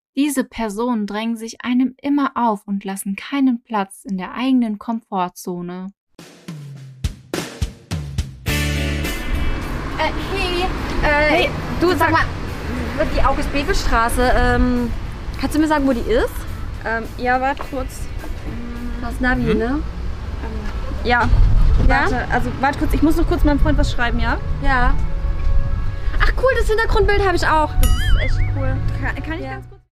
Diese Personen drängen sich einem immer auf und lassen keinen Platz in der eigenen Komfortzone. Hey, du, sag mal, die August-Bebel-Straße, kannst du mir sagen, wo die ist? Ja, warte kurz. Das Navi, ne? Ja. Warte kurz, ich muss noch kurz meinem Freund was schreiben, ja? Ja. Ach cool, das Hintergrundbild habe ich auch. Das ist echt cool. Kann ich ganz kurz...